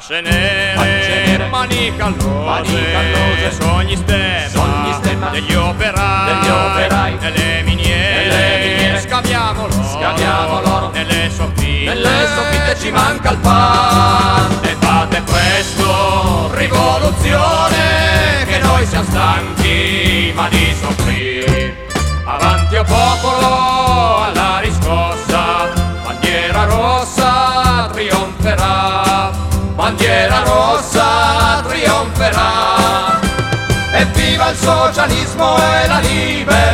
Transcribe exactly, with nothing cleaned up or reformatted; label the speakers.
Speaker 1: Facce nere, mani callose, sogni stemma degli operai, nelle miniere scaviamo l'oro, nelle soffitte ci manca il pan. E fate presto, rivoluzione, che noi siamo stanchi ma di soffrire. Avanti o popolo, alla riscossa, bandiera rossa trionferà, bandiera rossa trionferà. Evviva il socialismo e la libertà!